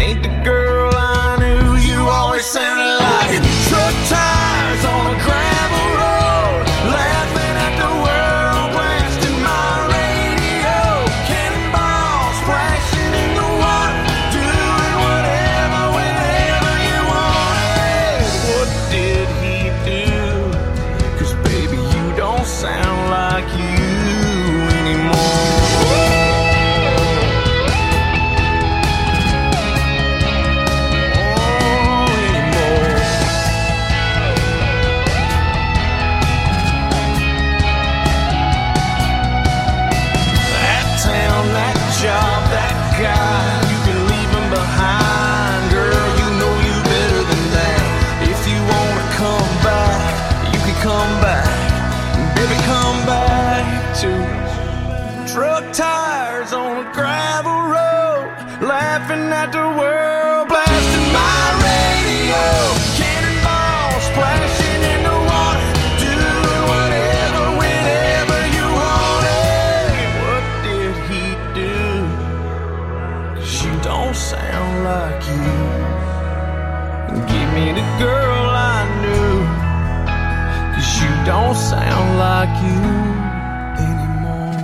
ain't the girl I knew. You always sounded like truck tires on a gravel road, laughing at the world, blasting my radio, cannonballs splashing in the water, doing whatever, whenever you wanted. What did he do? 'Cause baby, you don't sound like you anymore. Job, that guy, you can leave him behind. Girl, you know you better than that. If you wanna come back, you can come back. Baby, come back to truck tires on a gravel road, laughing at the world, blasting my radio, cannonballs splashing in the water, doing whatever, whenever you wanted. What did he do? 'Cause you don't sound like you. Give me the girl I knew. 'Cause you don't sound like you anymore.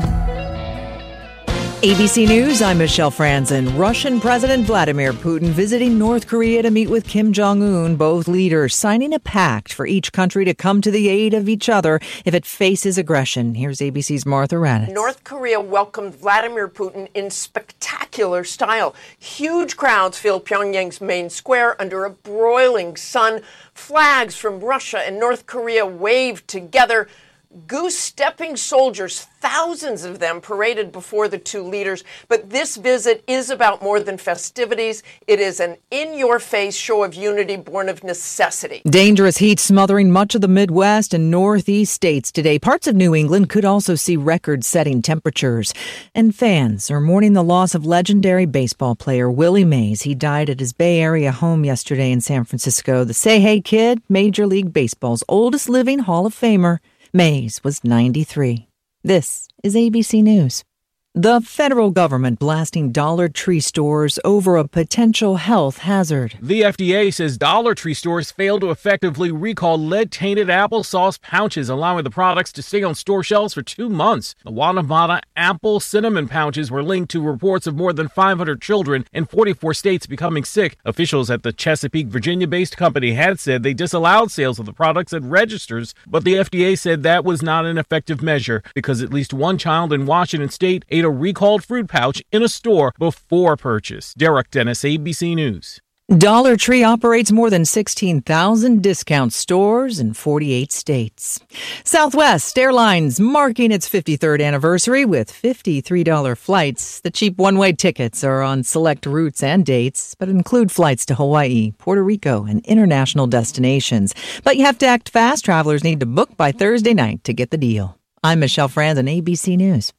ABC News, I'm Michelle Franzen. Russian President Vladimir Putin visiting North Korea to meet with Kim Jong-un, both leaders signing a pact for each country to come to the aid of each other if it faces aggression. Here's ABC's Martha Raddatz. North Korea welcomed Vladimir Putin in spectacular style. Huge crowds filled Pyongyang's main square under a broiling sun. Flags from Russia and North Korea waved together. Goose-stepping soldiers, thousands of them, paraded before the two leaders. But this visit is about more than festivities. It is an in-your-face show of unity born of necessity. Dangerous heat smothering much of the Midwest and Northeast states today. Parts of New England could also see record-setting temperatures. And fans are mourning the loss of legendary baseball player Willie Mays. He died at his Bay Area home yesterday in San Francisco. The Say Hey Kid, Major League Baseball's oldest living Hall of Famer, Mays was 93. This is ABC News. The federal government blasting Dollar Tree stores over a potential health hazard. The FDA says Dollar Tree stores failed to effectively recall lead-tainted applesauce pouches, allowing the products to stay on store shelves for 2 months. The Wannabana apple cinnamon pouches were linked to reports of more than 500 children in 44 states becoming sick. Officials at the Chesapeake, Virginia-based company had said they disallowed sales of the products at registers, but the FDA said that was not an effective measure because at least one child in Washington state ate a recalled fruit pouch in a store before purchase. Derek Dennis, ABC News. Dollar Tree operates more than 16,000 discount stores in 48 states. Southwest Airlines marking its 53rd anniversary with $53 flights. The cheap one-way tickets are on select routes and dates, but include flights to Hawaii, Puerto Rico, and international destinations. But you have to act fast. Travelers need to book by Thursday night to get the deal. I'm Michelle Franzen, ABC News.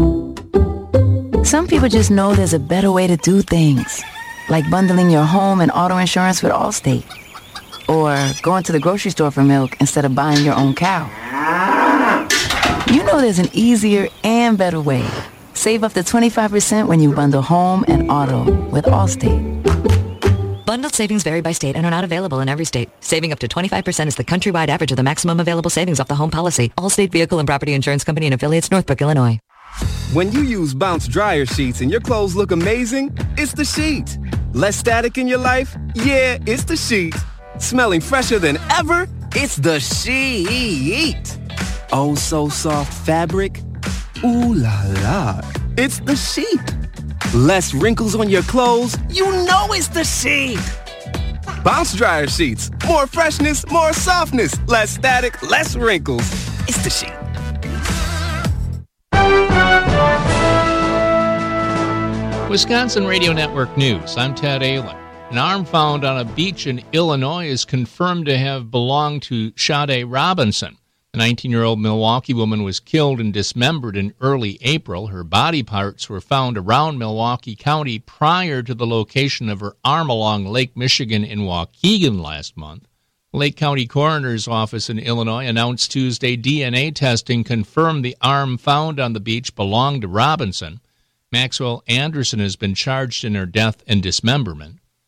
Some people just know there's a better way to do things, like bundling your home and auto insurance with Allstate, or going to the grocery store for milk instead of buying your own cow. You know there's an easier and better way. Save up to 25% when you bundle home and auto with Allstate. Bundled savings vary by state and are not available in every state. Saving up to 25% is the countrywide average of the maximum available savings off the home policy. Allstate Vehicle and Property Insurance Company and affiliates, Northbrook, Illinois. When you use Bounce dryer sheets and your clothes look amazing, it's the sheet. Less static in your life? Yeah, it's the sheet. Smelling fresher than ever? It's the sheet. Oh, so soft fabric? Ooh la la. It's the sheet. Less wrinkles on your clothes? You know it's the sheet. Bounce dryer sheets. More freshness, more softness. Less static, less wrinkles. It's the sheet. Wisconsin Radio Network News. I'm Ted Allen. An arm found on a beach in Illinois is confirmed to have belonged to Sade Robinson. The 19-year-old Milwaukee woman was killed and dismembered in early April. Her body parts were found around Milwaukee County prior to the location of her arm along Lake Michigan in Waukegan last month. Lake County Coroner's Office in Illinois announced Tuesday DNA testing confirmed the arm found on the beach belonged to Robinson. Maxwell Anderson has been charged in her death and dismemberment.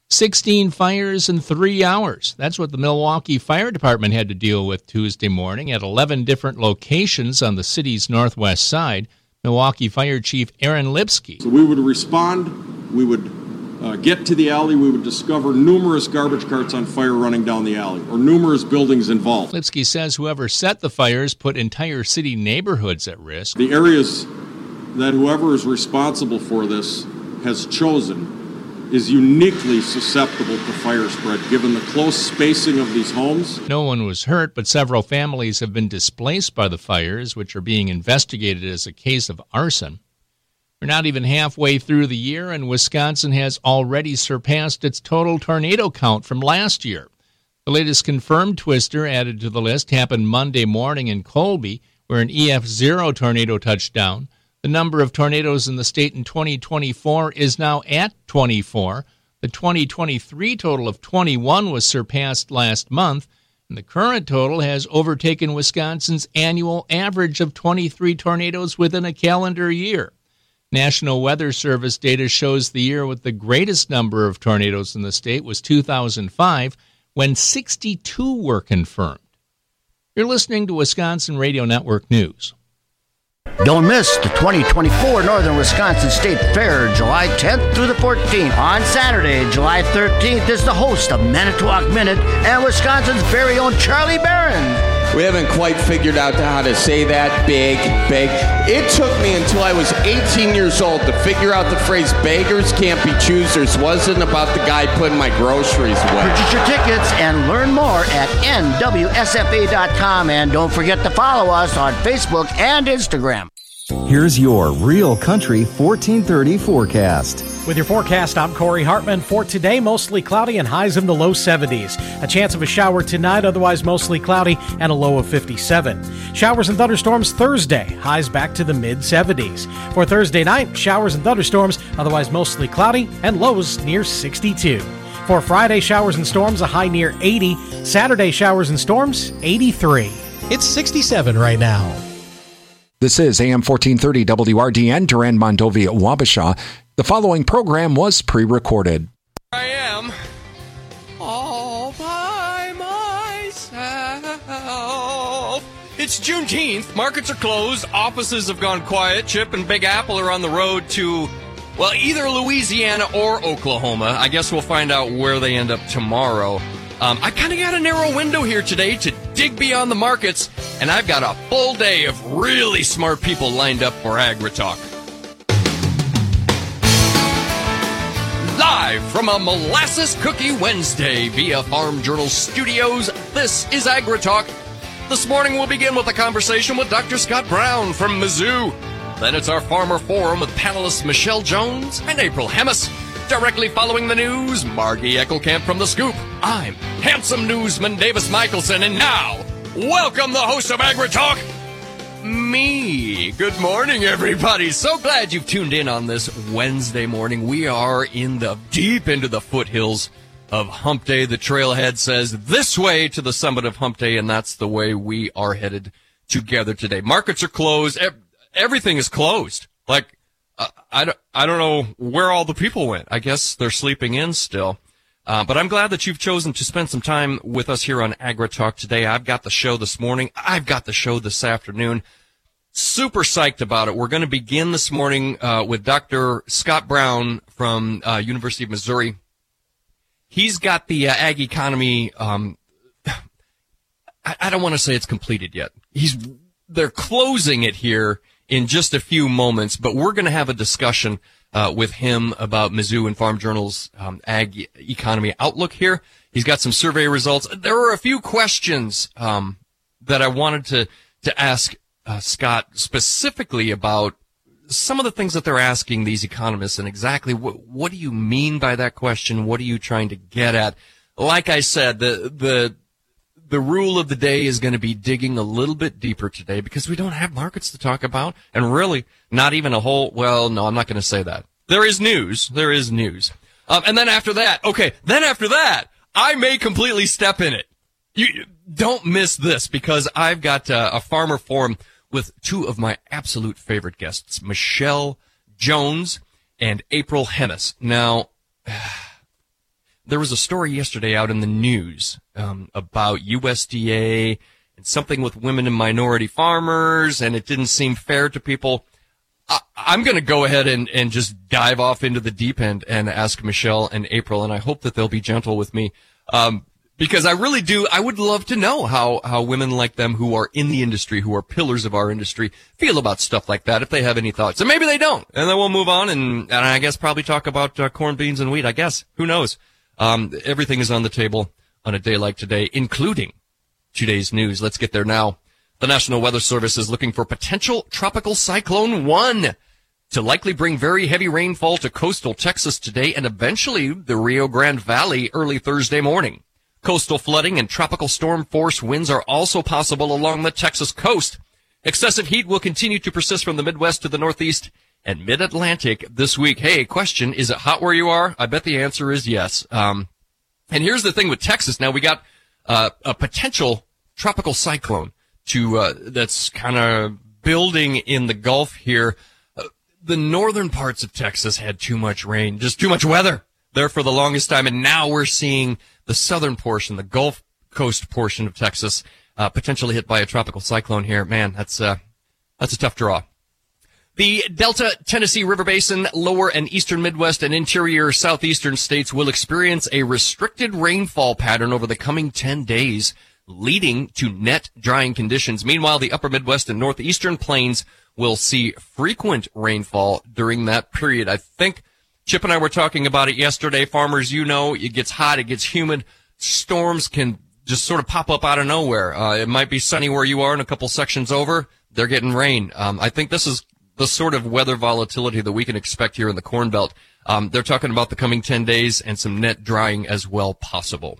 16 fires in 3 hours. That's what the Milwaukee Fire Department had to deal with Tuesday morning at 11 different locations on the city's northwest side. Milwaukee Fire Chief Aaron Lipsky. So we would respond, we would get to the alley, we would discover numerous garbage carts on fire running down the alley, or numerous buildings involved. Lipsky says whoever set the fires put entire city neighborhoods at risk. The areas that whoever is responsible for this has chosen is uniquely susceptible to fire spread, given the close spacing of these homes. No one was hurt, but several families have been displaced by the fires, which are being investigated as a case of arson. We're not even halfway through the year, and Wisconsin has already surpassed its total tornado count from last year. The latest confirmed twister added to the list happened Monday morning in Colby, where an EF0 tornado touched down. The number of tornadoes in the state in 2024 is now at 24. The 2023 total of 21 was surpassed last month, and the current total has overtaken Wisconsin's annual average of 23 tornadoes within a calendar year. National Weather Service data shows the year with the greatest number of tornadoes in the state was 2005, when 62 were confirmed. You're listening to Wisconsin Radio Network News. Don't miss the 2024 Northern Wisconsin State Fair, July 10th through the 14th. On Saturday, July 13th, is the host of Manitowoc Minute and Wisconsin's very own Charlie Barron. We haven't quite figured out how to say that, big. It took me until I was 18 years old to figure out the phrase beggars can't be choosers wasn't about the guy putting my groceries away. Purchase your tickets and learn more at nwsfa.com, and don't forget to follow us on Facebook and Instagram. Here's your Real Country 1430 forecast. With your forecast, I'm Corey Hartman. For today, mostly cloudy and highs in the low 70s. A chance of a shower tonight, otherwise mostly cloudy and a low of 57. Showers and thunderstorms Thursday, highs back to the mid-70s. For Thursday night, showers and thunderstorms, otherwise mostly cloudy and lows near 62. For Friday, showers and storms, a high near 80. Saturday, showers and storms, 83. It's 67 right now. This is AM 1430 WRDN, Duran, Mondovi, Wabasha. The following program was pre-recorded. I am all by myself. It's Juneteenth. Markets are closed. Offices have gone quiet. Chip and Big Apple are on the road to, well, either Louisiana or Oklahoma. I guess we'll find out where they end up tomorrow. I kind of got a narrow window here today to dig beyond the markets, and I've got a full day of really smart people lined up for AgriTalk. Live from a Molasses Cookie Wednesday via Farm Journal Studios, this is AgriTalk. This morning we'll begin with a conversation with Dr. Scott Brown from Mizzou. Then it's our Farmer Forum with panelists Michelle Jones and April Hemis. Directly following the news, Margie Eckelkamp from The Scoop. I'm handsome newsman Davis Michelson, and now, welcome the host of AgriTalk, me. Good morning, everybody. So glad you've tuned in on this Wednesday morning. We are in the deep into the foothills of Hump Day. The trailhead says this way to the summit of Hump Day, and that's the way we are headed together today. Markets are closed. Everything is closed. Like, I don't know where all the people went. I guess they're sleeping in still. But I'm glad that you've chosen to spend some time with us here on AgriTalk today. I've got the show this morning. I've got the show this afternoon. Super psyched about it. We're going to begin this morning with Dr. Scott Brown from University of Missouri. He's got the ag economy. I don't want to say it's completed yet. They're closing it here in just a few moments, but we're going to have a discussion with him about Mizzou and Farm Journal's ag economy outlook here. He's got some survey results. There were a few questions that I wanted to ask Scott specifically about some of the things that they're asking these economists, and exactly what do you mean by that question? What are you trying to get at? Like I said, the rule of the day is going to be digging a little bit deeper today because we don't have markets to talk about, and really not even a whole, well, no, I'm not going to say that. There is news. And then after that, I may completely step in it. You don't miss this because I've got a farmer forum with two of my absolute favorite guests, Michelle Jones and April Hemis. Now, there was a story yesterday out in the news about USDA and something with women and minority farmers, and it didn't seem fair to people. I'm going to go ahead and just dive off into the deep end and ask Michelle and April, and I hope that they'll be gentle with me. Because I really do, I would love to know how women like them who are in the industry, who are pillars of our industry, feel about stuff like that, if they have any thoughts. And maybe they don't. And then we'll move on and I guess probably talk about corn, beans, and wheat, I guess. Who knows? Everything is on the table on a day like today, including today's news. Let's get there now. The National Weather Service is looking for potential tropical cyclone 1 to likely bring very heavy rainfall to coastal Texas today and eventually the Rio Grande Valley early Thursday morning. Coastal flooding and tropical storm force winds are also possible along the Texas coast. Excessive heat will continue to persist from the Midwest to the Northeast and Mid-Atlantic this week. Hey, question, is it hot where you are? I bet the answer is yes. And here's the thing with Texas. Now we got a potential tropical cyclone that's kind of building in the Gulf here. The northern parts of Texas had too much rain, just too much weather there for the longest time. And now we're seeing the southern portion, the Gulf Coast portion of Texas, potentially hit by a tropical cyclone here. Man, that's a tough draw. The Delta, Tennessee River Basin, lower and eastern Midwest and interior southeastern states will experience a restricted rainfall pattern over the coming 10 days, leading to net drying conditions. Meanwhile, the upper Midwest and northeastern plains will see frequent rainfall during that period. I think Chip and I were talking about it yesterday. Farmers, you know, it gets hot, it gets humid. Storms can just sort of pop up out of nowhere. It might be sunny where you are and a couple sections over, they're getting rain. I think this is the sort of weather volatility that we can expect here in the Corn Belt. They're talking about the coming 10 days and some net drying as well possible.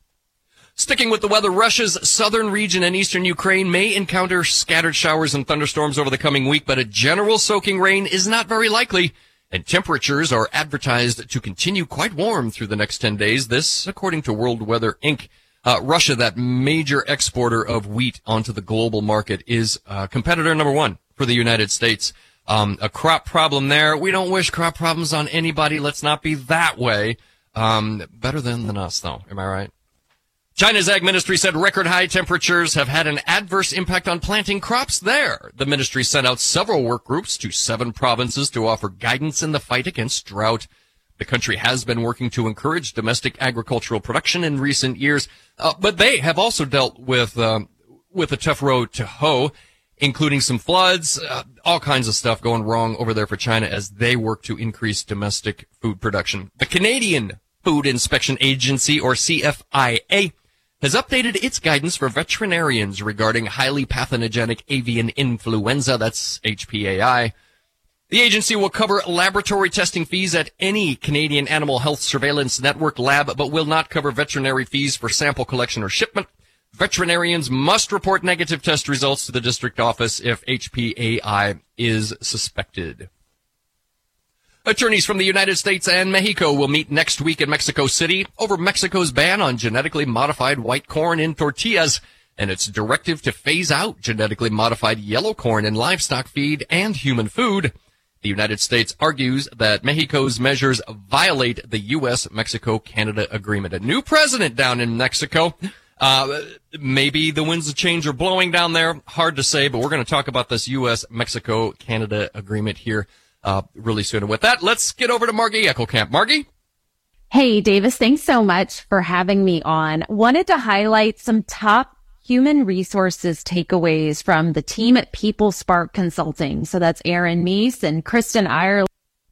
Sticking with the weather, Russia's southern region and eastern Ukraine may encounter scattered showers and thunderstorms over the coming week, but a general soaking rain is not very likely, and temperatures are advertised to continue quite warm through the next 10 days. This, according to World Weather Inc. Russia, that major exporter of wheat onto the global market, is competitor number one for the United States. A crop problem there. We don't wish crop problems on anybody. Let's not be that way. Better than us, though. Am I right? China's Ag Ministry said record high temperatures have had an adverse impact on planting crops there. The ministry sent out several work groups to 7 provinces to offer guidance in the fight against drought. The country has been working to encourage domestic agricultural production in recent years, but they have also dealt with a tough road to hoe, including some floods, all kinds of stuff going wrong over there for China as they work to increase domestic food production. The Canadian Food Inspection Agency, or CFIA, has updated its guidance for veterinarians regarding highly pathogenic avian influenza, that's HPAI. The agency will cover laboratory testing fees at any Canadian Animal Health Surveillance Network lab, but will not cover veterinary fees for sample collection or shipment. Veterinarians must report negative test results to the district office if HPAI is suspected. Attorneys from the United States and Mexico will meet next week in Mexico City over Mexico's ban on genetically modified white corn in tortillas and its directive to phase out genetically modified yellow corn in livestock feed and human food. The United States argues that Mexico's measures violate the U.S.-Mexico-Canada agreement. A new president down in Mexico. Maybe the winds of change are blowing down there. Hard to say, but we're going to talk about this U.S.-Mexico-Canada agreement here really soon. And with that, let's get over to Margie Eckelkamp. Margie? Hey, Davis, thanks so much for having me on. Wanted to highlight some top human resources takeaways from the team at PeopleSpark Consulting. So that's Aaron Meese and Kristen Ireland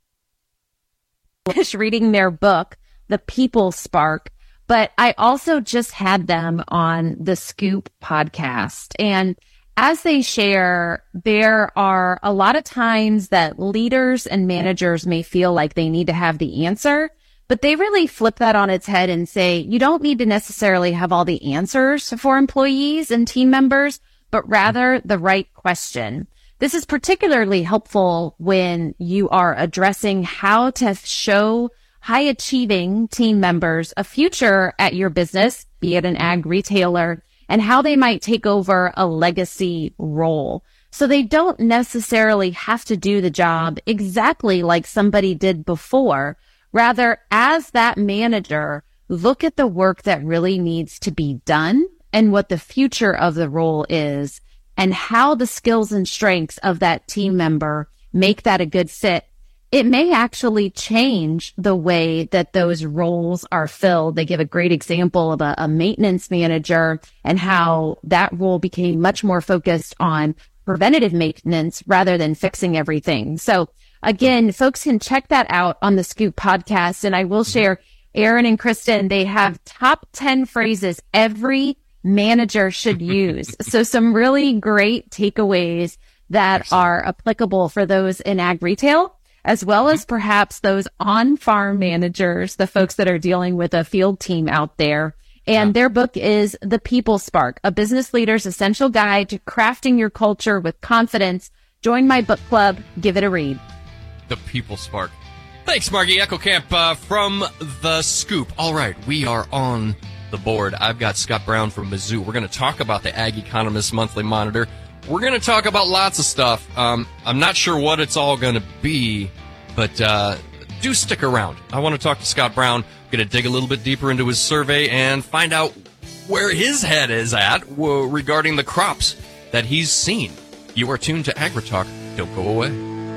reading their book, The PeopleSpark. But I also just had them on the Scoop podcast. And as they share, there are a lot of times that leaders and managers may feel like they need to have the answer, but they really flip that on its head and say, you don't need to necessarily have all the answers for employees and team members, but rather the right question. This is particularly helpful when you are addressing how to show high achieving team members a future at your business, be it an ag retailer, and how they might take over a legacy role. So they don't necessarily have to do the job exactly like somebody did before. Rather, as that manager, look at the work that really needs to be done and what the future of the role is and how the skills and strengths of that team member make that a good fit, it may actually change the way that those roles are filled. They give a great example of a maintenance manager and how that role became much more focused on preventative maintenance rather than fixing everything. So again, folks can check that out on the Scoop podcast. And I will share, Aaron and Kristen, they have top 10 phrases every manager should use. So some really great takeaways that are applicable for those in ag retail, as well as perhaps those on-farm managers, the folks that are dealing with a field team out there. And their book is The People Spark, a business leader's essential guide to crafting your culture with confidence. Join my book club. Give it a read. The People Spark. Thanks, Margie Eckelkamp from The Scoop. All right, we are on the board. I've got Scott Brown from Mizzou. We're going to talk about the Ag Economist Monthly Monitor. We're going to talk about lots of stuff. I'm not sure what it's all going to be, but do stick around. I want to talk to Scott Brown. I'm going to dig a little bit deeper into his survey and find out where his head is at regarding the crops that he's seen. You are tuned to AgriTalk. Don't go away.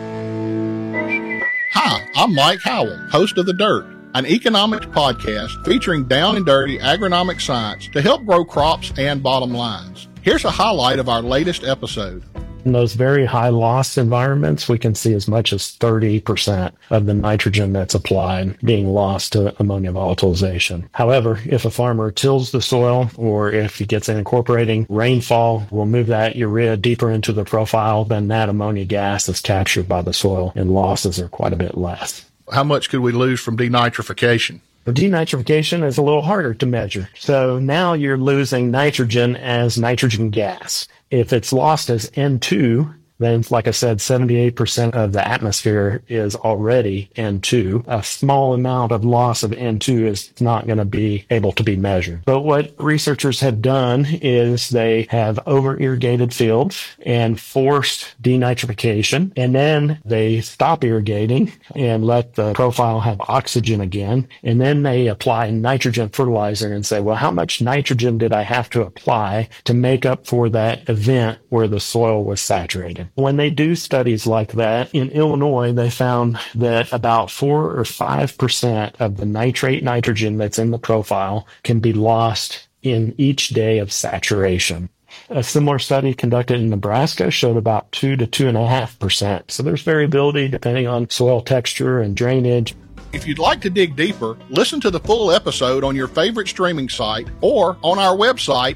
Hi, I'm Mike Howell, host of The Dirt, an economics podcast featuring down and dirty agronomic science to help grow crops and bottom lines. Here's a highlight of our latest episode. In those very high loss environments, we can see as much as 30% of the nitrogen that's applied being lost to ammonia volatilization. However, if a farmer tills the soil or if he gets an incorporating rainfall, will move that urea deeper into the profile, then that ammonia gas is captured by the soil and losses are quite a bit less. How much could we lose from denitrification? Denitrification is a little harder to measure. So now you're losing nitrogen as nitrogen gas. If it's lost as N2, then, like I said, 78% of the atmosphere is already N2. A small amount of loss of N2 is not going to be able to be measured. But what researchers have done is they have over-irrigated fields and forced denitrification, and then they stop irrigating and let the profile have oxygen again, and then they apply nitrogen fertilizer and say, well, how much nitrogen did I have to apply to make up for that event where the soil was saturated? When they do studies like that, in Illinois, they found that about 4 or 5% of the nitrate nitrogen that's in the profile can be lost in each day of saturation. A similar study conducted in Nebraska showed about 2 to 2.5%. So there's variability depending on soil texture and drainage. If you'd like to dig deeper, listen to the full episode on your favorite streaming site or on our website,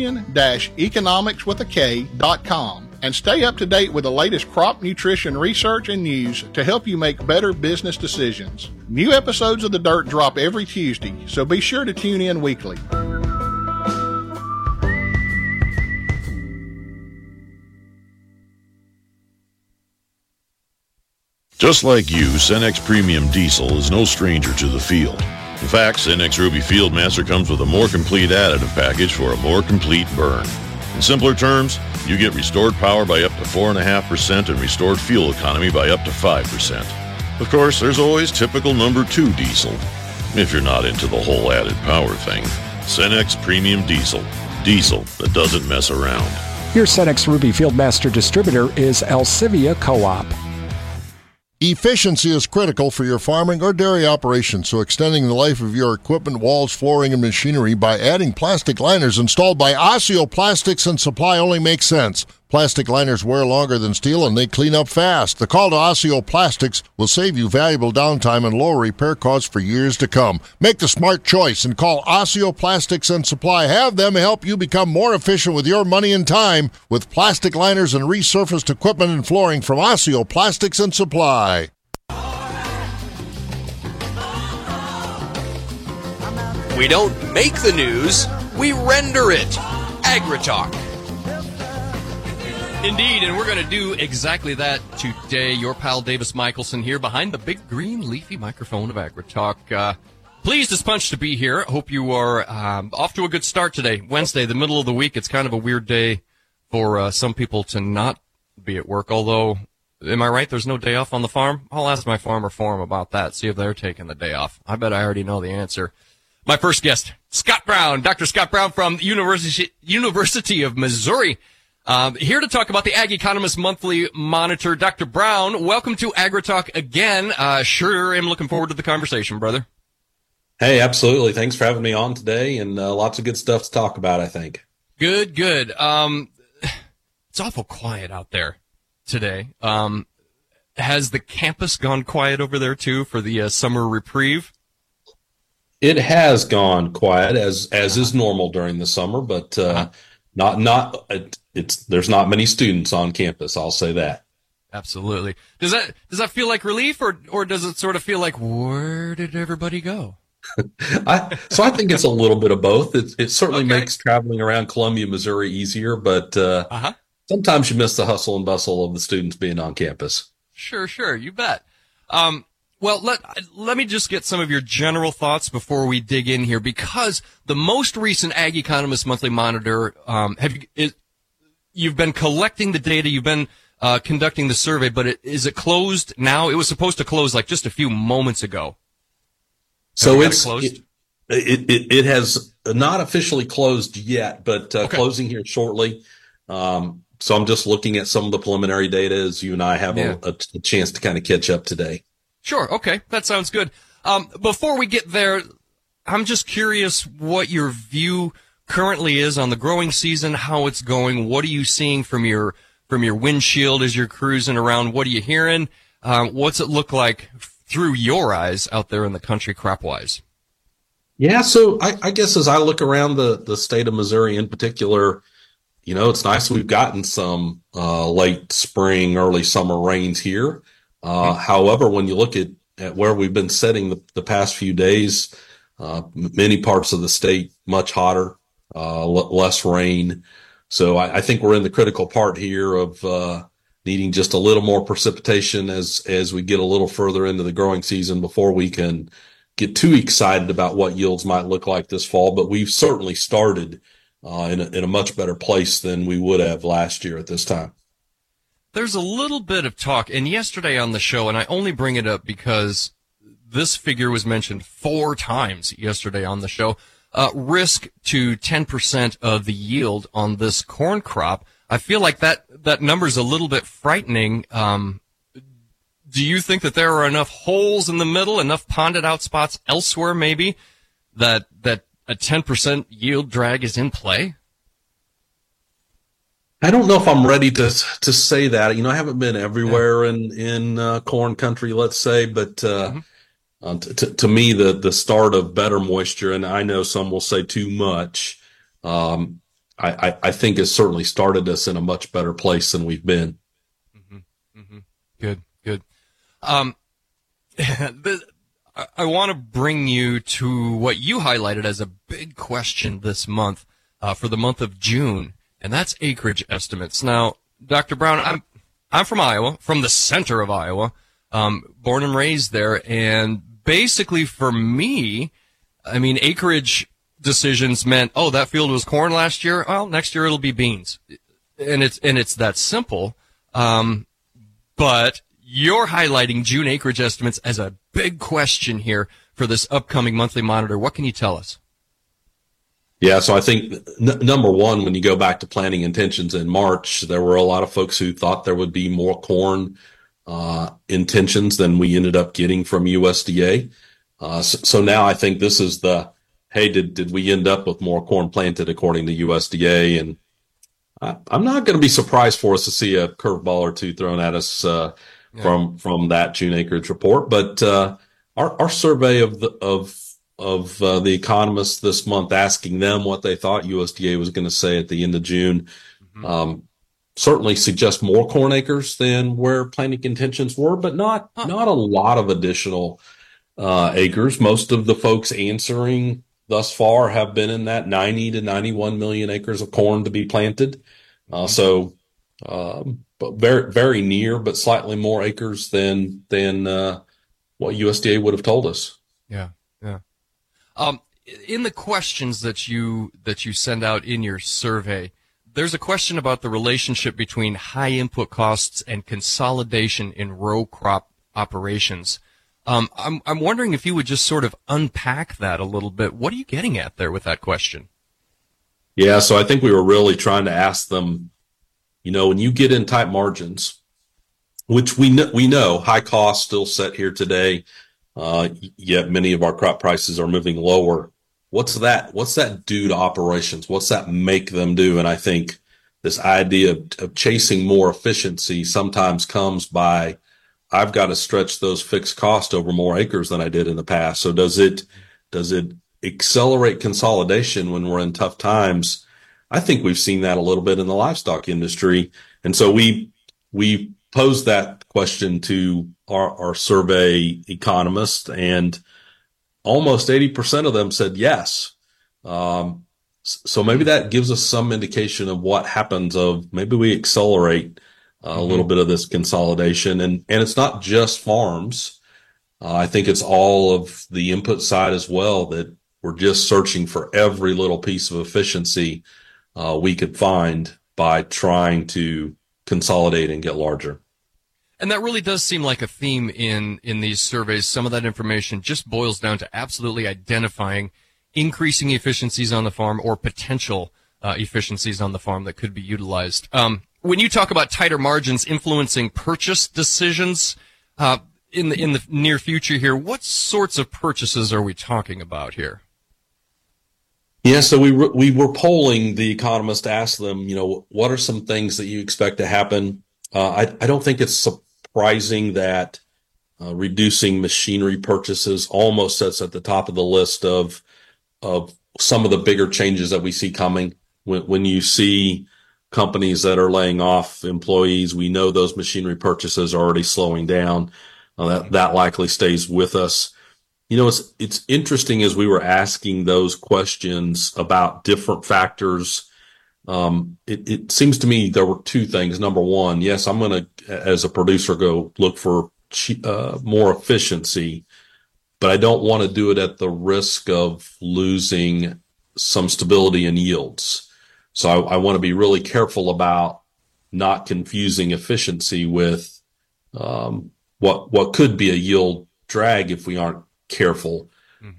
nutrien-economicswithak.com. And stay up to date with the latest crop nutrition research and news to help you make better business decisions. New episodes of The Dirt drop every Tuesday, so be sure to tune in weekly. Just like you, Cenex Premium Diesel is no stranger to the field. In fact, Cenex Ruby Fieldmaster comes with a more complete additive package for a more complete burn. In simpler terms, you get restored power by up to 4.5% and restored fuel economy by up to 5%. Of course, there's always typical number 2 diesel, if you're not into the whole added power thing. Cenex Premium Diesel. Diesel that doesn't mess around. Your Cenex Ruby Fieldmaster distributor is Alcivia Co-op. Efficiency is critical for your farming or dairy operation, so extending the life of your equipment, walls, flooring, and machinery by adding plastic liners installed by Osseo Plastics and Supply only makes sense. Plastic liners wear longer than steel and they clean up fast. The call to Osseo Plastics will save you valuable downtime and lower repair costs for years to come. Make the smart choice and call Osseo Plastics and Supply. Have them help you become more efficient with your money and time with plastic liners and resurfaced equipment and flooring from Osseo Plastics and Supply. We don't make the news, we render it. AgriTalk. Indeed, and we're going to do exactly that today. Your pal Davis Michelson here behind the big green leafy microphone of AgriTalk. Pleased as punch to be here. Hope you are off to a good start today. Wednesday, the middle of the week. It's kind of a weird day for some people to not be at work, although, am I right? There's no day off on the farm? I'll ask my farmer forum about that, see if they're taking the day off. I bet I already know the answer. My first guest, Scott Brown, Dr. Scott Brown from the University of Missouri, here to talk about the Ag Economist Monthly Monitor. Dr. Brown, welcome to AgriTalk again. Sure am looking forward to the conversation, brother. Hey, absolutely. Thanks for having me on today, and lots of good stuff to talk about, I think. Good. It's awful quiet out there today. Has the campus gone quiet over there, too, for the summer reprieve? It has gone quiet, as is normal during the summer, but there's not many students on campus, I'll say that. Absolutely. Does that feel like relief, or does it sort of feel like, where did everybody go? I think it's a little bit of both. It certainly makes traveling around Columbia, Missouri easier, but sometimes you miss the hustle and bustle of the students being on campus. Sure, you bet. Well, let me just get some of your general thoughts before we dig in here, because the most recent Ag Economist Monthly Monitor, you've been collecting the data, you've been conducting the survey, but is it closed now? It was supposed to close like just a few moments ago. So it has not officially closed yet, but closing here shortly. So I'm just looking at some of the preliminary data as you and I have a chance to kind of catch up today. Sure. Okay. That sounds good. Before we get there, I'm just curious what your view currently is on the growing season, how it's going. What are you seeing from your windshield as you're cruising around? What are you hearing? What's it look like through your eyes out there in the country crop-wise? Yeah, so I guess as I look around the state of Missouri in particular, it's nice we've gotten some late spring, early summer rains here. However, when you look at where we've been setting the past few days, many parts of the state much hotter, less rain. So I think we're in the critical part here of needing just a little more precipitation as we get a little further into the growing season before we can get too excited about what yields might look like this fall. But we've certainly started in a much better place than we would have last year at this time. There's a little bit of talk, and yesterday on the show, and I only bring it up because this figure was mentioned 4 times yesterday on the show, risk to 10% of the yield on this corn crop. I feel like that number's a little bit frightening. Do you think that there are enough holes in the middle, enough ponded out spots elsewhere maybe, that a 10% yield drag is in play? I don't know if I'm ready to say that. I haven't been everywhere in corn country, let's say, but to me, the start of better moisture, and I know some will say too much, I think has certainly started us in a much better place than we've been. Good. I want to bring you to what you highlighted as a big question this month, for the month of June, and that's acreage estimates. Now, Dr. Brown, I'm from Iowa, from the center of Iowa, born and raised there, and basically for me, acreage decisions meant, that field was corn last year, well, next year it'll be beans. And it's that simple. But you're highlighting June acreage estimates as a big question here for this upcoming monthly monitor. What can you tell us? Yeah, so I think number one, when you go back to planting intentions in March, there were a lot of folks who thought there would be more corn intentions than we ended up getting from USDA. So now I think this is hey, did we end up with more corn planted according to USDA? And I'm not going to be surprised for us to see a curveball or two thrown at us from that June acreage report. But our survey of the economists this month, asking them what they thought USDA was going to say at the end of June, certainly suggests more corn acres than where planting intentions were, but not a lot of additional acres. Most of the folks answering thus far have been in that 90 to 91 million acres of corn to be planted. But very, very near, but slightly more acres than what USDA would have told us. Yeah. In the questions that you send out in your survey, there's a question about the relationship between high input costs and consolidation in row crop operations. I'm wondering if you would just sort of unpack that a little bit. What are you getting at there with that question? Yeah, so I think we were really trying to ask them, when you get in tight margins, which we know high costs still set here today, yet many of our crop prices are moving lower. What's that do to operations? What's that make them do? And I think this idea of chasing more efficiency sometimes comes by, I've got to stretch those fixed costs over more acres than I did in the past. So does it accelerate consolidation when we're in tough times? I think we've seen that a little bit in the livestock industry. And so we posed that question to our survey economists, and almost 80% of them said yes. So maybe that gives us some indication of what happens of maybe we accelerate a little bit of this consolidation. And it's not just farms. I think it's all of the input side as well, that we're just searching for every little piece of efficiency we could find by trying to consolidate and get larger. And that really does seem like a theme in these surveys. Some of that information just boils down to absolutely identifying increasing efficiencies on the farm or potential efficiencies on the farm that could be utilized. When you talk about tighter margins influencing purchase decisions in the near future here, what sorts of purchases are we talking about here? Yeah, so we were polling the economists to ask them, what are some things that you expect to happen? I don't think it's surprising that reducing machinery purchases almost sits at the top of the list of some of the bigger changes that we see coming. When you see companies that are laying off employees, we know those machinery purchases are already slowing down. That likely stays with us. It's interesting as we were asking those questions about different factors. It seems to me there were two things. Number one, yes, I'm going to, as a producer, go look for more efficiency, but I don't want to do it at the risk of losing some stability in yields. So I want to be really careful about not confusing efficiency with what could be a yield drag if we aren't careful.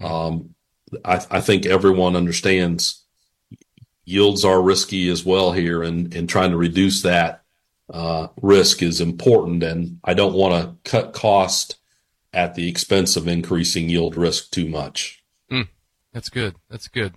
I think everyone understands yields are risky as well here, and trying to reduce that risk is important. And I don't want to cut cost at the expense of increasing yield risk too much. That's good. That's good.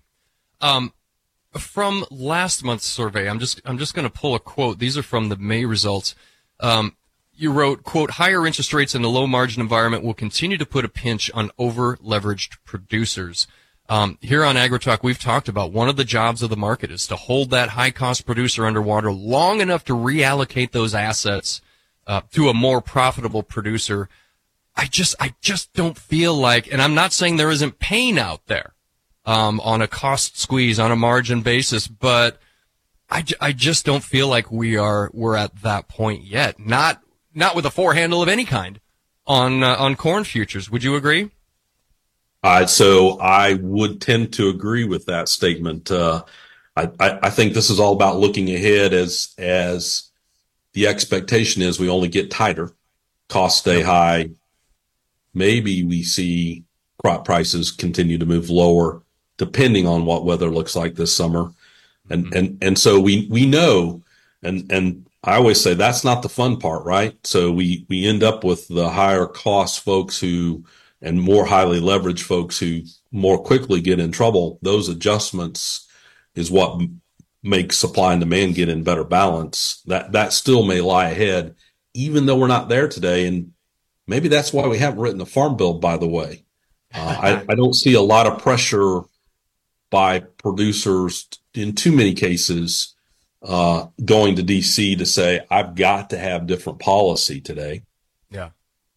From last month's survey, I'm just going to pull a quote. These are from the May results. You wrote, quote, higher interest rates in a low margin environment will continue to put a pinch on over-leveraged producers. Here on AgriTalk, we've talked about one of the jobs of the market is to hold that high-cost producer underwater long enough to reallocate those assets to a more profitable producer. I just don't feel like, and I'm not saying there isn't pain out there on a cost squeeze, on a margin basis, but I just don't feel like we're at that point yet. Not with a four handle of any kind on corn futures. Would you agree? So I would tend to agree with that statement. I think this is all about looking ahead as the expectation is we only get tighter, costs stay high. Maybe we see crop prices continue to move lower depending on what weather looks like this summer. And so we know, and I always say that's not the fun part, right? So we end up with the higher cost folks and more highly leveraged folks who more quickly get in trouble. Those adjustments is what makes supply and demand get in better balance. That still may lie ahead, even though we're not there today. And maybe that's why we haven't written a farm bill, by the way. I don't see a lot of pressure by producers in too many cases going to D.C. to say, I've got to have different policy today. Yeah.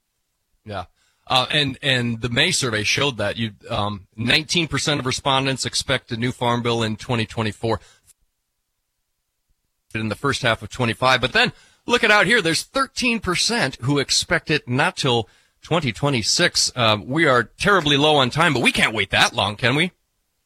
And the May survey showed that 19% of respondents expect a new farm bill in 2024 in the first half of 25. But then look at out here. There's 13% who expect it not till 2026. We are terribly low on time, but we can't wait that long, can we?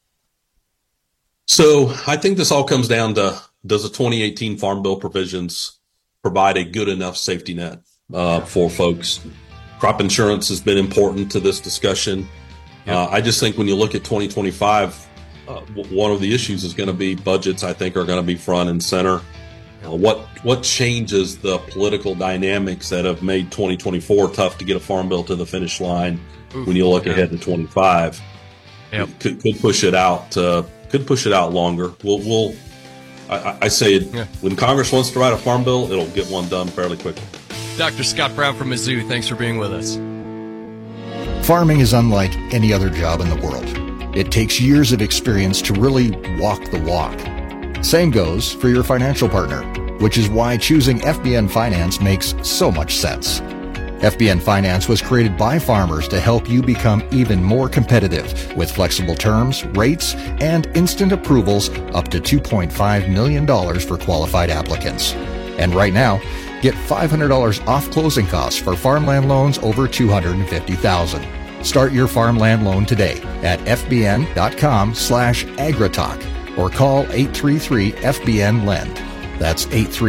So I think this all comes down to, does the 2018 Farm Bill provisions provide a good enough safety net for folks? Crop insurance has been important to this discussion. I just think when you look at 2025, one of the issues is going to be budgets. I think are going to be front and center. What changes the political dynamics that have made 2024 tough to get a farm bill to the finish line? When you look ahead to 25, could push it out. Could push it out longer. I say when Congress wants to write a farm bill, it'll get one done fairly quickly. Dr. Scott Brown from Mizzou, thanks for being with us. Farming is unlike any other job in the world. It takes years of experience to really walk the walk. Same goes for your financial partner, which is why choosing FBN Finance makes so much sense. FBN Finance was created by farmers to help you become even more competitive with flexible terms, rates, and instant approvals up to $2.5 million for qualified applicants. And right now, get $500 off closing costs for farmland loans over $250,000. Start your farmland loan today at fbn.com/agritalk or call 833-FBN-LEND. That's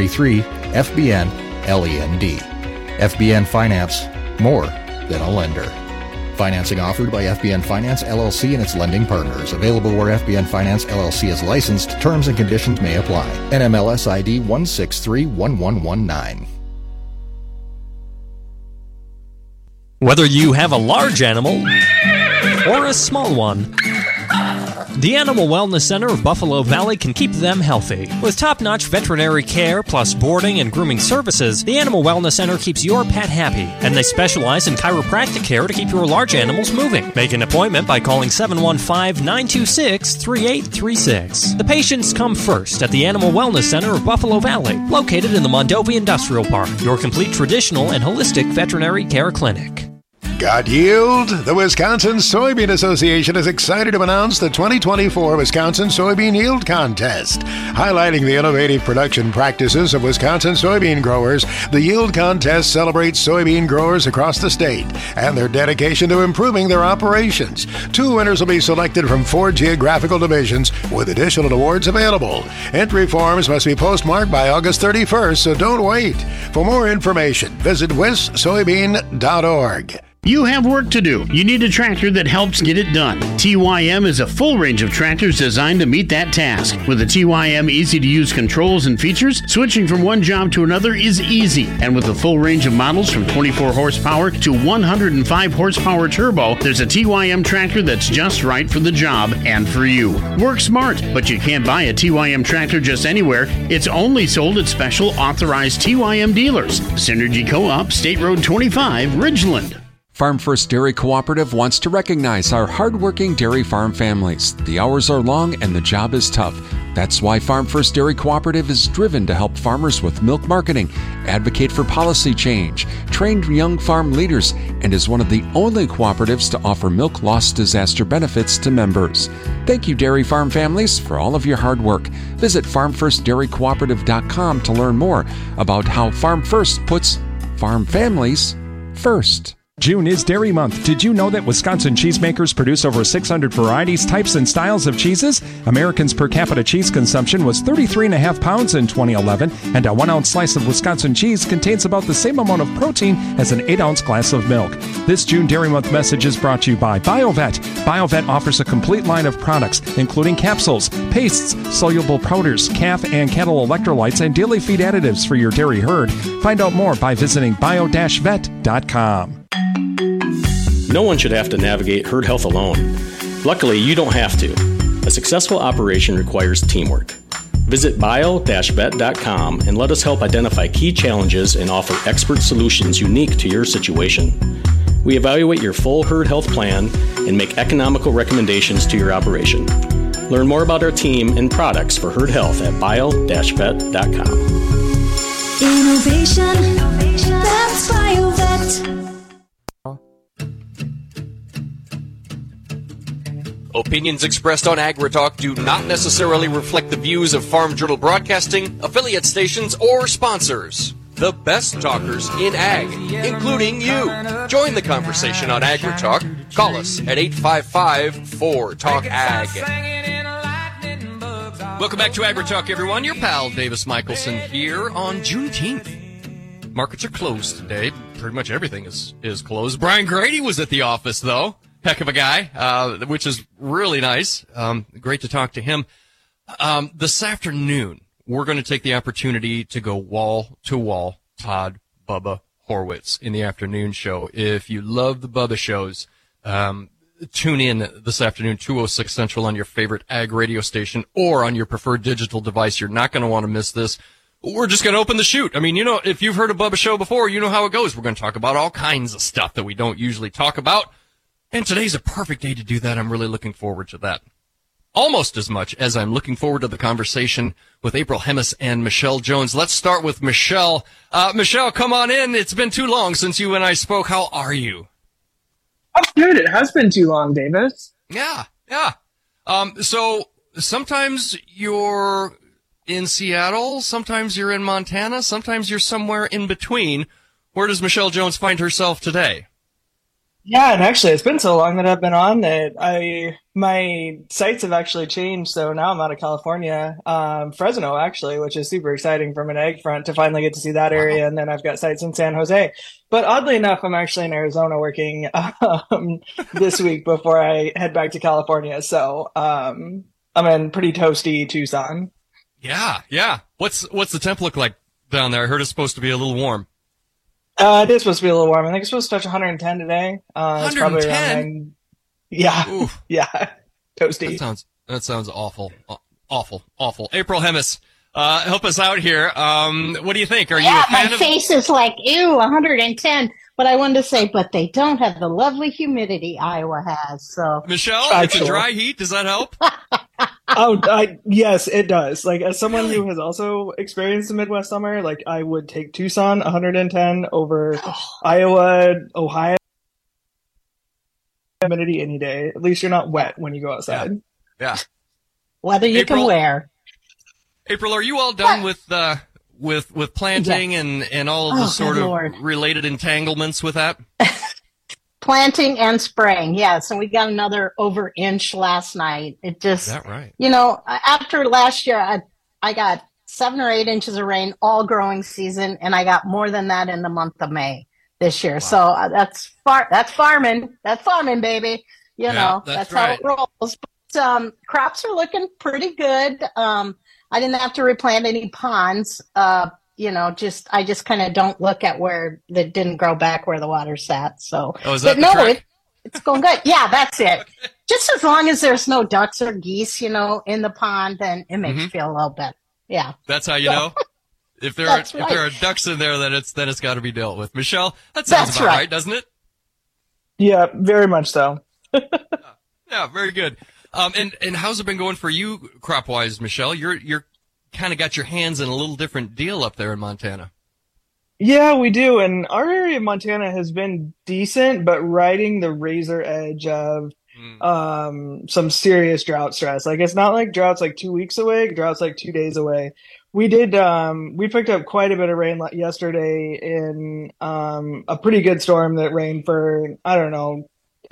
833-FBN-LEND. FBN Finance, more than a lender. Financing offered by FBN Finance, LLC and its lending partners. Available where FBN Finance, LLC is licensed. Terms and conditions may apply. NMLS ID 1631119. Whether you have a large animal or a small one, the Animal Wellness Center of Buffalo Valley can keep them healthy. With top-notch veterinary care plus boarding and grooming services, the Animal Wellness Center keeps your pet happy, and they specialize in chiropractic care to keep your large animals moving. Make an appointment by calling 715-926-3836. The patients come first at the Animal Wellness Center of Buffalo Valley, located in the Mondovi Industrial Park, your complete traditional and holistic veterinary care clinic. Got yield? The Wisconsin Soybean Association is excited to announce the 2024 Wisconsin Soybean Yield Contest. Highlighting the innovative production practices of Wisconsin soybean growers, the Yield Contest celebrates soybean growers across the state and their dedication to improving their operations. 2 winners will be selected from 4 geographical divisions with additional awards available. Entry forms must be postmarked by August 31st, so don't wait. For more information, visit wissoybean.org. You have work to do. You need a tractor that helps get it done. TYM is a full range of tractors designed to meet that task. With the TYM easy-to-use controls and features, switching from one job to another is easy. And with a full range of models from 24 horsepower to 105 horsepower turbo, there's a TYM tractor that's just right for the job and for you. Work smart, but you can't buy a TYM tractor just anywhere. It's only sold at special authorized TYM dealers. Synergy Co-op, State Road 25, Ridgeland. Farm First Dairy Cooperative wants to recognize our hardworking dairy farm families. The hours are long and the job is tough. That's why Farm First Dairy Cooperative is driven to help farmers with milk marketing, advocate for policy change, train young farm leaders, and is one of the only cooperatives to offer milk loss disaster benefits to members. Thank you, dairy farm families, for all of your hard work. Visit farmfirstdairycooperative.com to learn more about how Farm First puts farm families first. June is Dairy Month. Did you know that Wisconsin cheesemakers produce over 600 varieties, types, and styles of cheeses? Americans' per capita cheese consumption was 33.5 pounds in 2011, and a 1-ounce slice of Wisconsin cheese contains about the same amount of protein as an 8-ounce glass of milk. This June Dairy Month message is brought to you by BioVet. BioVet offers a complete line of products, including capsules, pastes, soluble powders, calf and cattle electrolytes, and daily feed additives for your dairy herd. Find out more by visiting bio-vet.com. No one should have to navigate herd health alone. Luckily, you don't have to. A successful operation requires teamwork. Visit bio-vet.com and let us help identify key challenges and offer expert solutions unique to your situation. We evaluate your full herd health plan and make economical recommendations to your operation. Learn more about our team and products for herd health at bio-vet.com. Innovation, that's BioVet. Opinions expressed on AgriTalk do not necessarily reflect the views of Farm Journal Broadcasting, affiliate stations, or sponsors. The best talkers in ag, including you. Join the conversation on AgriTalk. Call us at 855-4TALK-AG. Welcome back to AgriTalk, everyone. Your pal Davis Michelson here on Juneteenth. Markets are closed today. pretty much everything is closed. Brian Grady was at the office, though. Heck of a guy, which is really nice. Great to talk to him. This afternoon, we're going to take the opportunity to go wall to wall Todd Bubba Horwitz in the afternoon show. If you love the Bubba shows, tune in this afternoon, 2:06 Central on your favorite ag radio station or on your preferred digital device. You're not going to want to miss this. We're just going to open the chute. I mean, you know, if you've heard a Bubba show before, you know how it goes. We're going to talk about all kinds of stuff that we don't usually talk about. And today's a perfect day to do that. I'm really looking forward to that. Almost as much as I'm looking forward to the conversation with April Hemis and Michelle Jones. Let's start with Michelle. Michelle, come on in. It's been too long since you and I spoke. How are you? I'm good. It has been too long, Davis. Yeah. So sometimes you're in Seattle, sometimes you're in Montana, sometimes you're somewhere in between. Where does Michelle Jones find herself today? Yeah, and actually, it's been so long that I've been on that my sites have actually changed. So now I'm out of California, Fresno, actually, which is super exciting from an egg front to finally get to see that area. And then I've got sites in San Jose. But oddly enough, I'm actually in Arizona working this week before I head back to California. So I'm in pretty toasty Tucson. Yeah. What's the temp look like down there? I heard it's supposed to be a little warm. It is supposed to be a little warm. I think it's supposed to touch 110 today. 110? It's probably around yeah. Oof. Yeah. Toasty. That sounds awful. Awful. April Hemis, help us out here. What do you think? Are you a fan my face is like, ew, 110. But I wanted to say, but they don't have the lovely humidity Iowa has. So Michelle, it's a dry heat. Does that help? Yes, it does. Like, as someone who has also experienced the Midwest summer, like, I would take Tucson 110 over Iowa, Ohio humidity any day. At least you're not wet when you go outside. Yeah. Whether you can wear. April, are you all done with planting and all of the sort of related entanglements with that? Planting and spraying, yes. And we got another over inch last night. It just, is that right? You know, after last year, I got 7 or 8 inches of rain all growing season, and I got more than that in the month of May this year. Wow. So that's farming. That's farming, baby. You know, that's right. How it rolls. But, crops are looking pretty good. I didn't have to replant any ponds. You know, I just kind of don't look at where that didn't grow back where the water sat. So, is that the trick? It's going good. Yeah, that's it. Just as long as there's no ducks or geese, you know, in the pond, then it makes you feel a little better. Yeah. That's how you know. If there are ducks in there, then it's got to be dealt with. Michelle, that sounds about right, doesn't it? Yeah, very much so. Yeah, very good. And how's it been going for you crop wise, Michelle? You're kind of got your hands in a little different deal up there in Montana. Yeah, we do. And our area of Montana has been decent, but riding the razor edge of some serious drought stress. Like, it's not like drought's like 2 weeks away, drought's like 2 days away. We picked up quite a bit of rain yesterday in a pretty good storm that rained for, I don't know,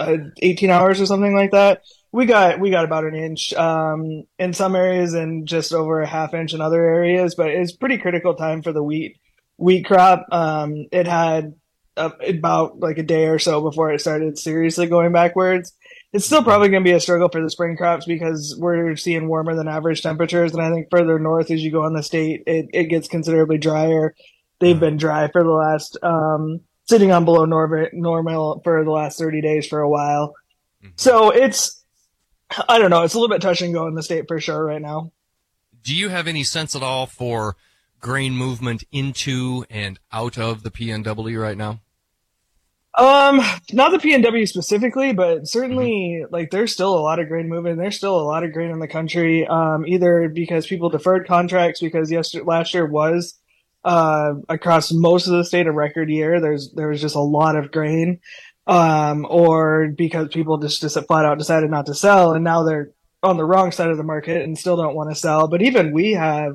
18 hours or something like that. We got about an inch in some areas and just over a half inch in other areas, but it's pretty critical time for the wheat crop. It had about like a day or so before it started seriously going backwards. It's still probably going to be a struggle for the spring crops because we're seeing warmer than average temperatures, and I think further north as you go in the state, it gets considerably drier. They've been dry for the last sitting on below normal for the last 30 days for a while. So I don't know. It's a little bit touch and go in the state for sure right now. Do you have any sense at all for grain movement into and out of the PNW right now? Not the PNW specifically, but certainly like there's still a lot of grain movement. There's still a lot of grain in the country, either because people deferred contracts because last year was across most of the state a record year. There was just a lot of grain. Or because people just flat out decided not to sell, and now they're on the wrong side of the market and still don't want to sell. But even we have,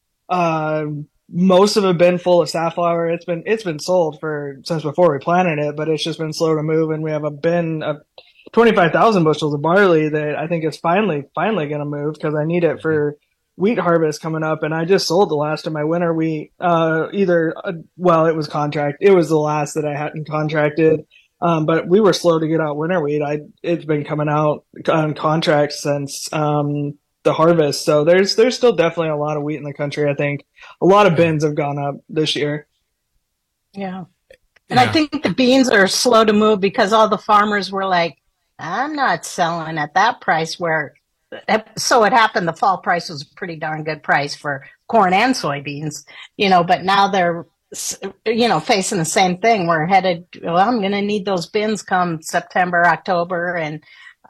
most of it been full of safflower. It's been sold since before we planted it, but it's just been slow to move. And we have a bin of 25,000 bushels of barley that I think is finally going to move because I need it for wheat harvest coming up, and I just sold the last of my winter wheat. It was contract. It was the last that I hadn't contracted. But we were slow to get out winter wheat. It's been coming out on contract since the harvest. So there's still definitely a lot of wheat in the country. I think a lot of bins have gone up this year. Yeah. And I think the beans are slow to move because all the farmers were like, I'm not selling at that price so it happened the fall price was a pretty darn good price for corn and soybeans, but now they're, facing the same thing. We're headed, I'm going to need those bins come September, October. And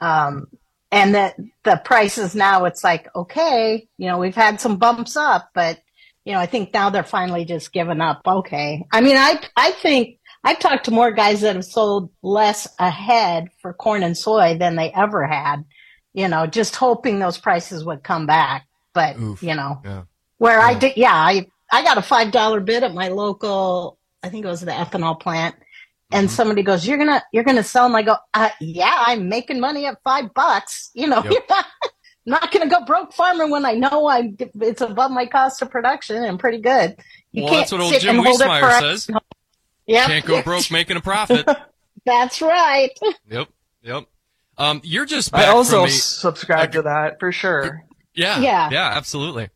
that the prices now, it's like, okay, we've had some bumps up, but, I think now they're finally just giving up. Okay. I mean, I think I've talked to more guys that have sold less ahead for corn and soy than they ever had. Just hoping those prices would come back. But, where I did, I got a $5 bid at my local, I think it was the ethanol plant. And somebody goes, you're going to sell them. I go, I'm making money at $5. You're not going to go broke farming when I know it's above my cost of production and pretty good. That's what old Jim Wiesmeyer says. Yeah. Can't go broke making a profit. That's right. Yep. You're just back I also from subscribe to that for sure. Yeah, absolutely.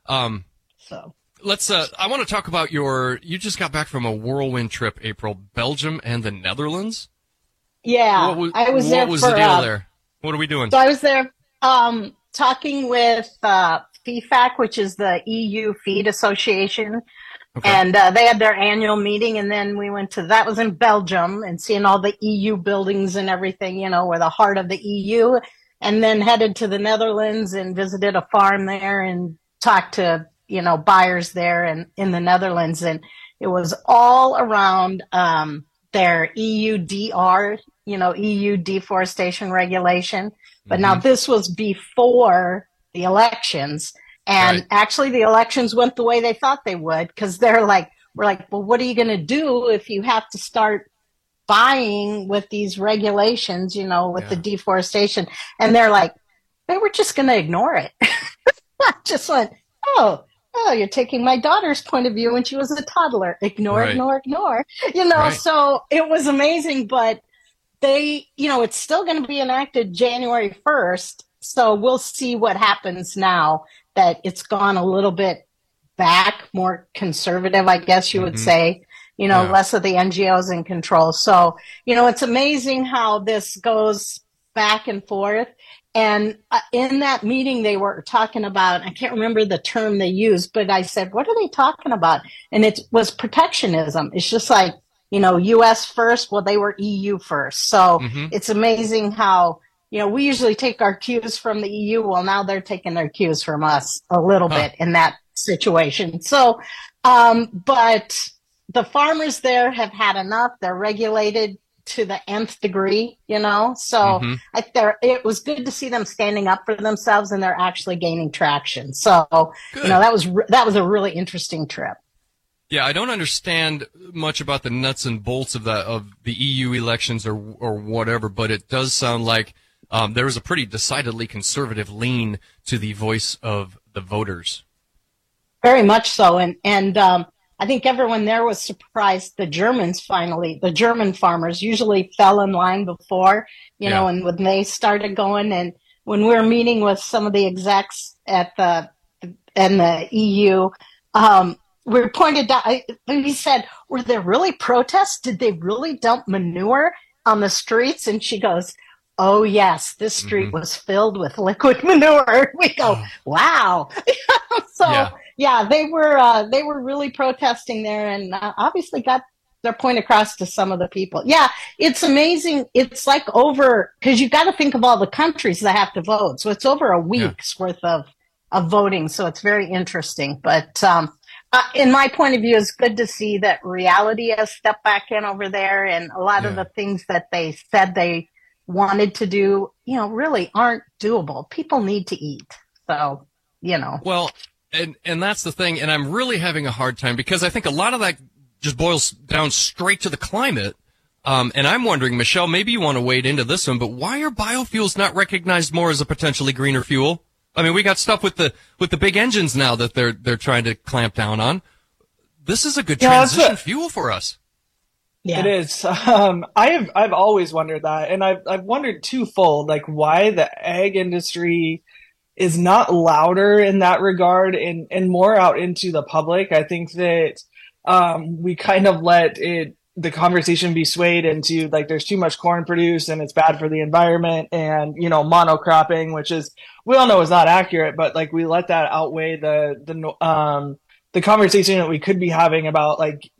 Let's I want to talk about you just got back from a whirlwind trip, April, Belgium and the Netherlands. Yeah. I was there. What was the deal there? What are we doing? So I was there talking with FEFAC, which is the EU Feed Association. Okay. And they had their annual meeting, and then we went that was in Belgium, and seeing all the EU buildings and everything, we're the heart of the EU, and then headed to the Netherlands and visited a farm there and talked to, buyers there and in the Netherlands. And it was all around their EUDR, EU deforestation regulation. But now this was before the elections. And actually the elections went the way they thought they would, because we're like, well, what are you going to do if you have to start buying with these regulations, with the deforestation? And they're like, they were just going to ignore it. I just went, oh, you're taking my daughter's point of view when she was a toddler. Ignore. So it was amazing, but it's still going to be enacted January 1st. So we'll see what happens now that it's gone a little bit back, more conservative, I guess you would say, less of the NGOs in control. So, it's amazing how this goes back and forth. And in that meeting, they were talking about, I can't remember the term they used, but I said, what are they talking about? And it was protectionism. It's just like, U.S. first. Well, they were EU first. So it's amazing how, we usually take our cues from the EU. Well, now they're taking their cues from us a little bit in that situation. So, but the farmers there have had enough. They're regulated to the nth degree, so it was good to see them standing up for themselves, and they're actually gaining traction. So, that was a really interesting trip. Yeah, I don't understand much about the nuts and bolts of the EU elections or whatever, but it does sound like there was a pretty decidedly conservative lean to the voice of the voters. Very much so, and I think everyone there was surprised. The German farmers usually fell in line before, and when they started going, and when we were meeting with some of the execs at the EU, we pointed out, we said, were there really protests? Did they really dump manure on the streets? And she goes, oh yes, this street was filled with liquid manure. We go, wow. So yeah, they were really protesting there, and obviously got their point across to some of the people. Yeah, it's amazing. It's like because you've got to think of all the countries that have to vote. So it's over a week's worth of voting. So it's very interesting. But in my point of view, it's good to see that reality has stepped back in over there, and a lot of the things that they said they wanted to do, really aren't doable. People need to eat. So, Well, and that's the thing, and I'm really having a hard time because I think a lot of that just boils down straight to the climate. And I'm wondering, Michelle, maybe you want to wade into this one, but why are biofuels not recognized more as a potentially greener fuel? I mean, we got stuff with the big engines now that they're trying to clamp down on. This is a good transition fuel for us. Yeah. It is. I've always wondered that, and I've wondered twofold, like why the ag industry is not louder in that regard and more out into the public. I think that we kind of let the conversation be swayed into like there's too much corn produced and it's bad for the environment, and monocropping, which is we all know is not accurate, but like we let that outweigh the conversation that we could be having about like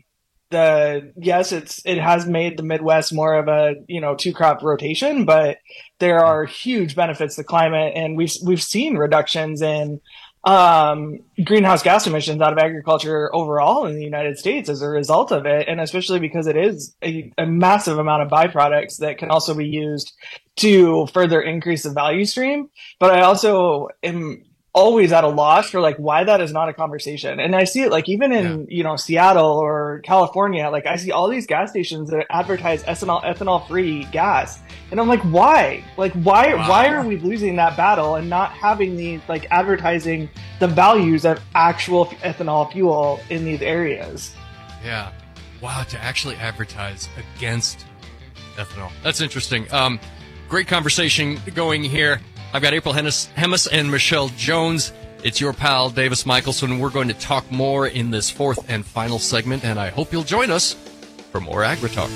it has made the Midwest more of a 2-crop rotation, but there are huge benefits to climate, and we've seen reductions in greenhouse gas emissions out of agriculture overall in the United States as a result of it, and especially because it is a massive amount of byproducts that can also be used to further increase the value stream. But I also am always at a loss for like why that is not a conversation. And I see it like even in Seattle or California, like I see all these gas stations that advertise ethanol free gas, and I'm like, why are we losing that battle and not having these like advertising the values of actual ethanol fuel in these areas? To actually advertise against ethanol, that's interesting. Great conversation going here. I've got April Hemis and Michelle Jones. It's your pal, Davis Michelson. We're going to talk more in this fourth and final segment, and I hope you'll join us for more AgriTalk.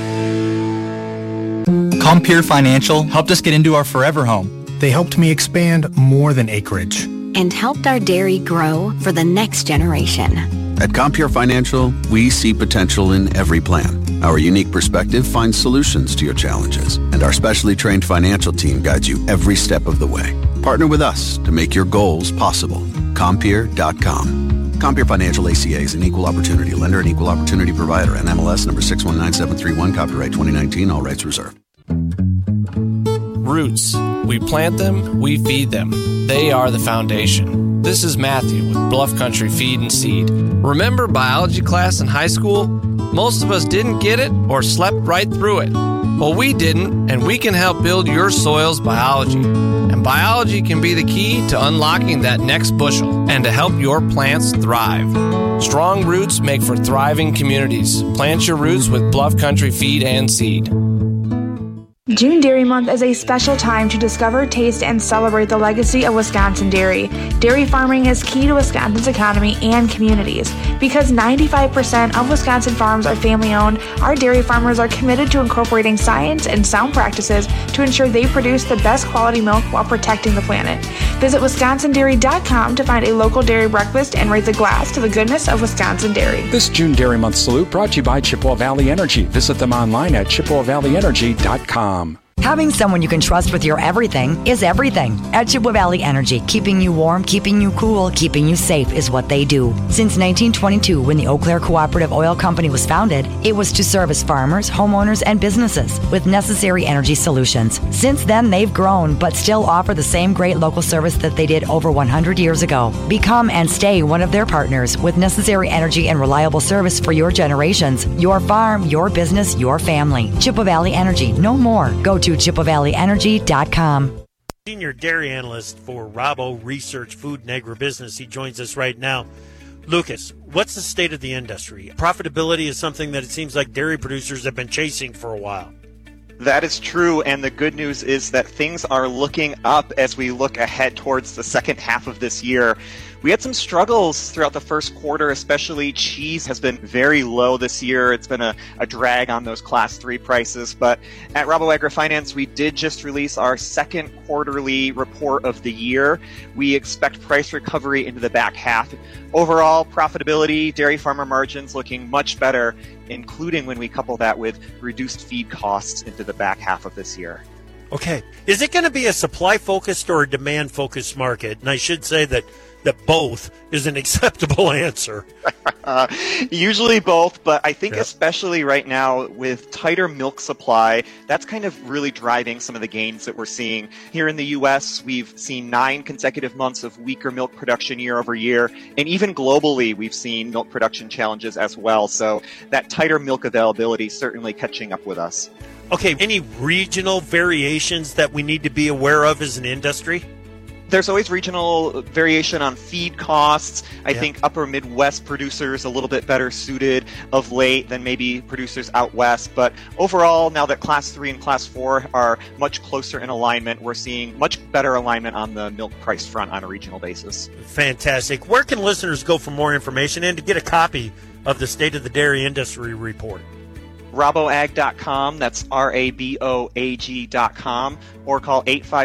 Compeer Financial helped us get into our forever home. They helped me expand more than acreage. And helped our dairy grow for the next generation. At Compeer Financial, we see potential in every plan. Our unique perspective finds solutions to your challenges, and our specially trained financial team guides you every step of the way. Partner with us to make your goals possible. Compeer.com. Compeer Financial ACA is an equal opportunity lender and equal opportunity provider. NMLS number 619731, copyright 2019, all rights reserved. Roots. We plant them, we feed them. They are the foundation. This is Matthew with Bluff Country Feed and Seed. Remember biology class in high school? Most of us didn't get it or slept right through it. Well, we didn't, and we can help build your soil's biology. And biology can be the key to unlocking that next bushel and to help your plants thrive. Strong roots make for thriving communities. Plant your roots with Bluff Country Feed and Seed. June Dairy Month is a special time to discover, taste, and celebrate the legacy of Wisconsin dairy. Dairy farming is key to Wisconsin's economy and communities. Because 95% of Wisconsin farms are family-owned, our dairy farmers are committed to incorporating science and sound practices to ensure they produce the best quality milk while protecting the planet. Visit WisconsinDairy.com to find a local dairy breakfast and raise a glass to the goodness of Wisconsin dairy. This June Dairy Month salute brought to you by Chippewa Valley Energy. Visit them online at ChippewaValleyEnergy.com. Having someone you can trust with your everything is everything. At Chippewa Valley Energy, keeping you warm, keeping you cool, keeping you safe is what they do. Since 1922, when the Eau Claire Cooperative Oil Company was founded, it was to service farmers, homeowners, and businesses with necessary energy solutions. Since then, they've grown, but still offer the same great local service that they did over 100 years ago. Become and stay one of their partners with necessary energy and reliable service for your generations, your farm, your business, your family. Chippewa Valley Energy, no more. Go to ChippewaValleyEnergy.com. Senior dairy analyst for Rabo Research Food and Agribusiness. He joins us right now. Lucas, what's the state of the industry? Profitability is something that it seems like dairy producers have been chasing for a while. That is true, and the good news is that things are looking up as we look ahead towards the second half of this year. We had some struggles throughout the first quarter, especially cheese has been very low this year. It's been a drag on those Class 3 prices, but at Rabo AgriFinance, we did just release our second quarterly report of the year. We expect price recovery into the back half. Overall, profitability, dairy farmer margins looking much better, including when we couple that with reduced feed costs into the back half of this year. Okay. Is it going to be a supply-focused or a demand-focused market? And I should say that both is an acceptable answer. Usually both, but I think especially right now with tighter milk supply, that's kind of really driving some of the gains that we're seeing. Here in the U.S., we've seen 9 consecutive months of weaker milk production year over year, and even globally, we've seen milk production challenges as well. So that tighter milk availability is certainly catching up with us. Okay, any regional variations that we need to be aware of as an industry? There's always regional variation on feed costs. I think upper Midwest producers a little bit better suited of late than maybe producers out west. But overall, now that Class 3 and Class 4 are much closer in alignment, we're seeing much better alignment on the milk price front on a regional basis. Fantastic. Where can listeners go for more information and to get a copy of the State of the Dairy Industry Report? Raboag.com, that's RABOAG.com, or call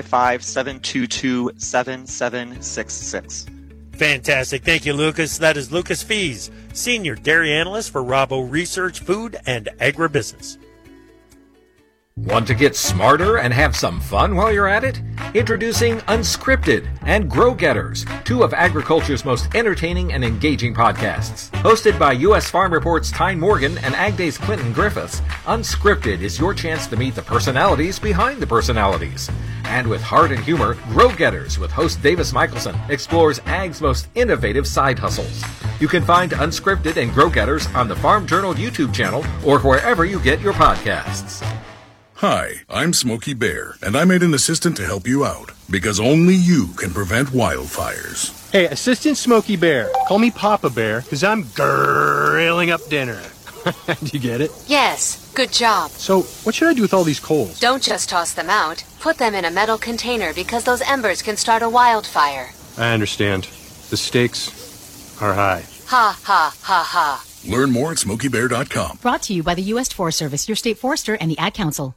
855-722-7766. Fantastic. Thank you, Lucas. That is Lucas Fees, Senior Dairy Analyst for Rabo Research, Food and Agribusiness. Want to get smarter and have some fun while you're at it? Introducing Unscripted and Grow Getters, two of agriculture's most entertaining and engaging podcasts. Hosted by U.S. Farm Report's Tyne Morgan and Ag Day's Clinton Griffiths, Unscripted is your chance to meet the personalities behind the personalities. And with heart and humor, Grow Getters with host Davis Michelson explores Ag's most innovative side hustles. You can find Unscripted and Grow Getters on the Farm Journal YouTube channel or wherever you get your podcasts. Hi, I'm Smokey Bear, and I made an assistant to help you out, because only you can prevent wildfires. Hey, Assistant Smokey Bear, call me Papa Bear, because I'm grilling up dinner. Do you get it? Yes, good job. So, what should I do with all these coals? Don't just toss them out. Put them in a metal container because those embers can start a wildfire. I understand. The stakes are high. Ha, ha, ha, ha. Learn more at SmokeyBear.com. Brought to you by the U.S. Forest Service, your state forester, and the Ad Council.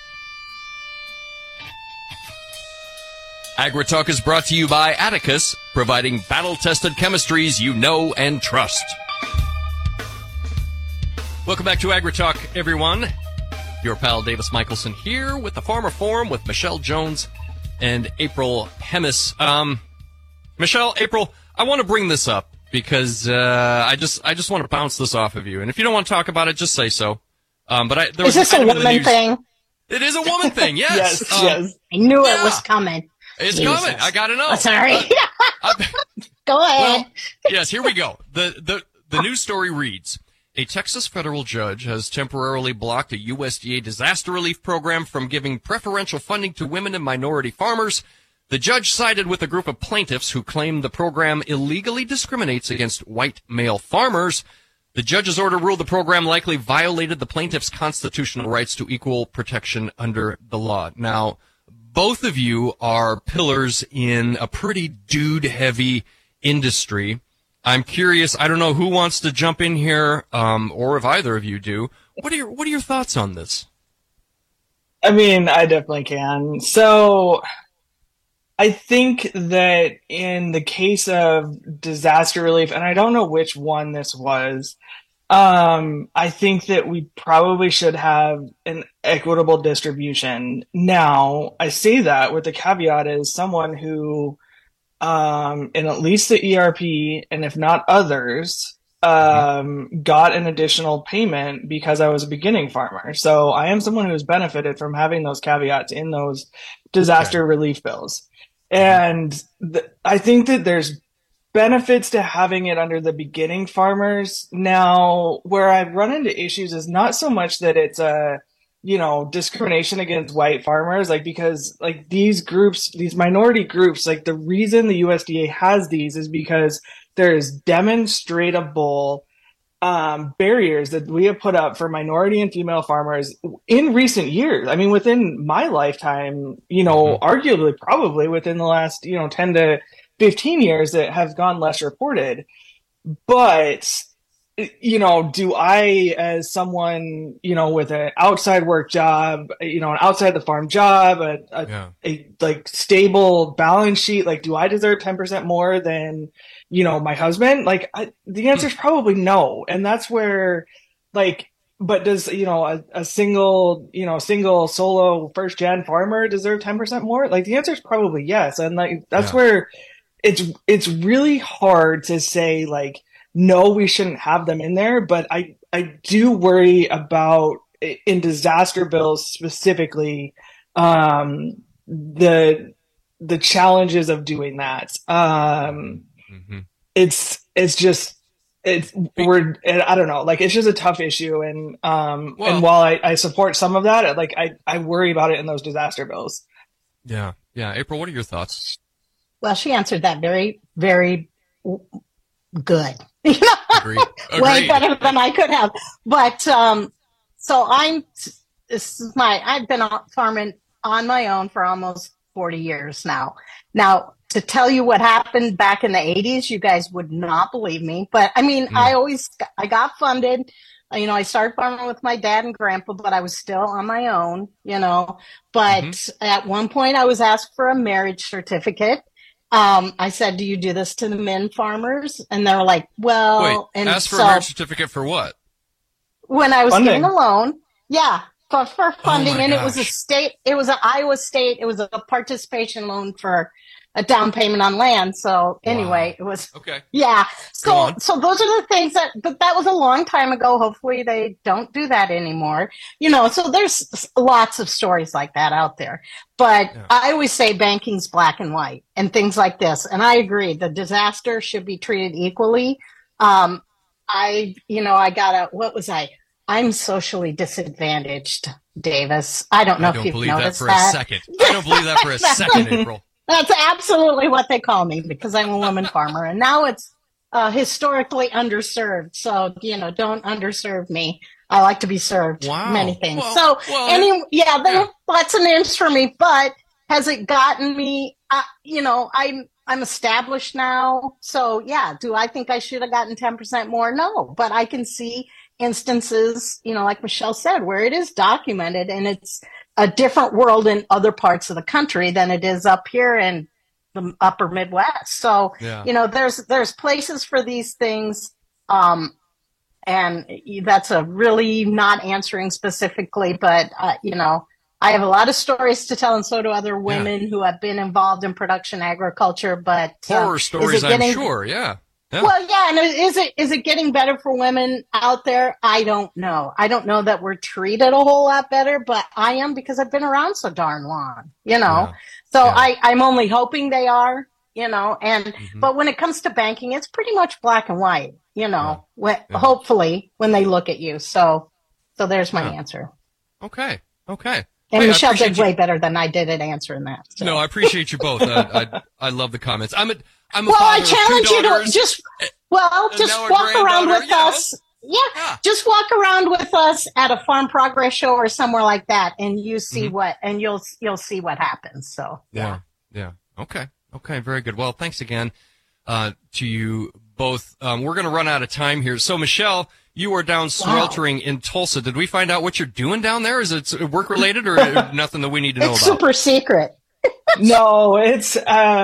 AgriTalk is brought to you by Atticus, providing battle-tested chemistries you know and trust. Welcome back to AgriTalk, everyone. Your pal Davis Michelson here with the Farmer Forum with Michelle Jones and April Hemis. Michelle, April, I want to bring this up because I just want to bounce this off of you. And if you don't want to talk about it, just say so. Is this a woman thing? It is a woman thing, yes. Yes. I knew it was coming. It's coming. I gotta know. Oh, sorry. Go ahead. Well, yes, here we go. The news story reads, a Texas federal judge has temporarily blocked a USDA disaster relief program from giving preferential funding to women and minority farmers. The judge sided with a group of plaintiffs who claim the program illegally discriminates against white male farmers. The judge's order ruled the program likely violated the plaintiffs' constitutional rights to equal protection under the law. Now, both of you are pillars in a pretty dude-heavy industry. I'm curious, I don't know who wants to jump in here, or if either of you do. What are your thoughts on this? I mean, I definitely can. So, I think that in the case of disaster relief, and I don't know which one this was, I think that we probably should have an equitable distribution. Now, I say that with the caveat as someone who, in at least the ERP, and if not others, got an additional payment because I was a beginning farmer. So I am someone who's benefited from having those caveats in those disaster relief bills. And I think that there's benefits to having it under the beginning farmers. Now, where I've run into issues is not so much that it's a, discrimination against white farmers, because these groups, these minority groups, the reason the USDA has these is because there's demonstrable barriers that we have put up for minority and female farmers in recent years. I mean, within my lifetime, arguably probably within the last, 10 to 15 years that have gone less reported. But, do I, as someone, with an outside work job, an outside the farm job, a stable balance sheet, do I deserve 10% more than, my husband? The answer is probably no. And that's where, but does, a single solo first gen farmer deserve 10% more? The answer is probably yes. And that's where it's really hard to say no, we shouldn't have them in there. But I do worry about in disaster bills specifically, the challenges of doing that. It's I don't know, it's just a tough issue. And, and while I support some of that, I worry about it in those disaster bills. Yeah. Yeah. April, what are your thoughts? Well, she answered that very, very good. Agreed. Way better than I could have. But so I've been farming on my own for almost 40 years now. Now, to tell you what happened back in the 80s, you guys would not believe me. But I mean, I got funded. I started farming with my dad and grandpa, but I was still on my own, But at one point I was asked for a marriage certificate. I said, do you do this to the men farmers? And they're like, well. Wait, and ask for a marriage certificate for what? When I was getting a loan. Yeah. For funding. And gosh. it was an Iowa State. It was a participation loan for a down payment on land. So anyway, It was, okay. Yeah. So those are the things but that was a long time ago. Hopefully they don't do that anymore. So there's lots of stories like that out there, but I always say banking's black and white and things like this. And I agree. The disaster should be treated equally. I'm socially disadvantaged, Davis. I don't know if you've noticed that. I don't believe that for a second, April. That's absolutely what they call me because I'm a woman farmer. And now it's historically underserved. So, don't underserve me. I like to be served many things. There are lots of names for me, but has it gotten me, I'm established now. So, do I think I should have gotten 10% more? No, but I can see instances, like Michelle said, where it is documented and it's a different world in other parts of the country than it is up here in the upper Midwest. So, there's places for these things. And that's a really not answering specifically, but, I have a lot of stories to tell, and so do other women who have been involved in production agriculture, but horror stories, I'm sure. Yeah. Well, and is it getting better for women out there? I don't know. I don't know that we're treated a whole lot better, but I am because I've been around so darn long, So I'm only hoping they are, but when it comes to banking, it's pretty much black and white, hopefully when they look at you. So there's my answer. Okay. And Michelle did way better than I did at answering that. So. No, I appreciate you both. I love the comments. I'm a father I of challenge 2 you daughters, to just walk around with us. Yeah, just walk around with us at a Farm Progress show or somewhere like that, and you see you'll see what happens. So yeah. Okay, very good. Well, thanks again to you both. We're going to run out of time here. So Michelle, you are down sweltering in Tulsa. Did we find out what you're doing down there? Is it work related or nothing that we need to know about? It's super secret. No, it's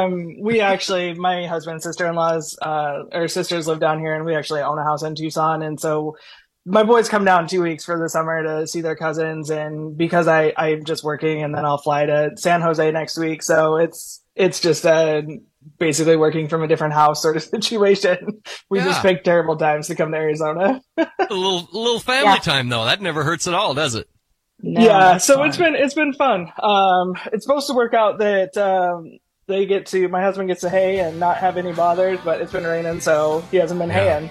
my husband's sister-in-laws or sisters live down here, and we actually own a house in Tucson, and so my boys come down 2 weeks for the summer to see their cousins, and because I'm just working, and then I'll fly to San Jose next week, so it's just basically working from a different house sort of situation. We just pick terrible times to come to Arizona. A little family time though. That never hurts at all, does it? No, so it's been fun. It's supposed to work out that my husband gets to hay and not have any bothers, but it's been raining, so he hasn't been haying.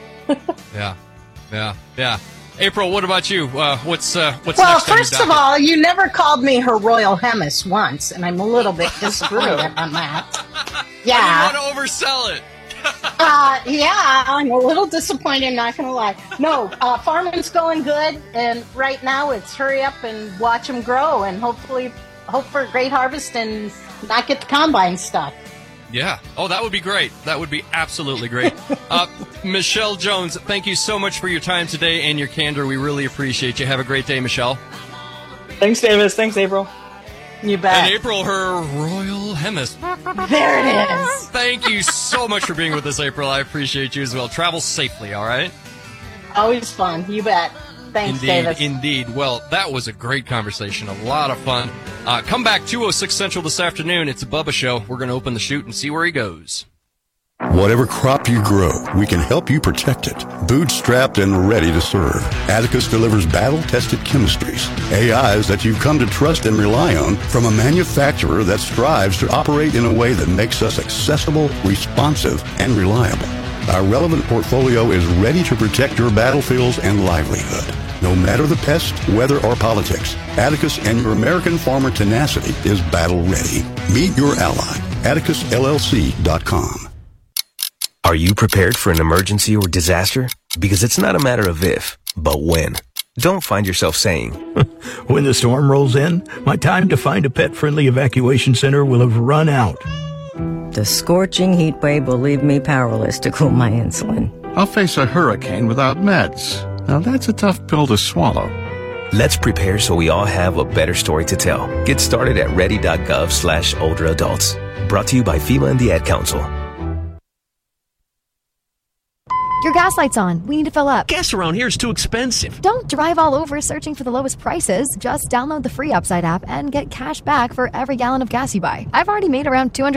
Yeah. April, what about you? What's next? Well, first of all, you never called me Her Royal Highness once, and I'm a little bit disappointed on that. Yeah. I didn't want to oversell it. I'm a little disappointed, not going to lie. No, farming's going good, and right now it's hurry up and watch them grow, and hope for a great harvest and not get the combine stuck. Yeah. Oh, that would be great. That would be absolutely great. Michelle Jones, thank you so much for your time today and your candor. We really appreciate you. Have a great day, Michelle. Thanks, Davis. Thanks, April. You bet. And April, Her Royal Highness. There it is. Thank you so much for being with us, April. I appreciate you as well. Travel safely, all right? Always fun. You bet. Thanks, Davis. Indeed. Well, that was a great conversation. A lot of fun. Come back 2:06 Central this afternoon. It's a Bubba Show. We're going to open the chute and see where he goes. Whatever crop you grow, we can help you protect it. Bootstrapped and ready to serve. Atticus delivers battle-tested chemistries, AIs that you've come to trust and rely on from a manufacturer that strives to operate in a way that makes us accessible, responsive, and reliable. Our relevant portfolio is ready to protect your battlefields and livelihood. No matter the pest, weather, or politics, Atticus and your American farmer tenacity is battle ready. Meet your ally. AtticusLLC.com. Are you prepared for an emergency or disaster? Because it's not a matter of if, but when. Don't find yourself saying, when the storm rolls in, my time to find a pet-friendly evacuation center will have run out. The scorching heat wave will leave me powerless to cool my insulin. I'll face a hurricane without meds. Now that's a tough pill to swallow. Let's prepare so we all have a better story to tell. Get started at ready.gov/older adults. Brought to you by FEMA and the Ad Council. Your gas light's on. We need to fill up. Gas around here is too expensive. Don't drive all over searching for the lowest prices. Just download the free Upside app and get cash back for every gallon of gas you buy. I've already made around $200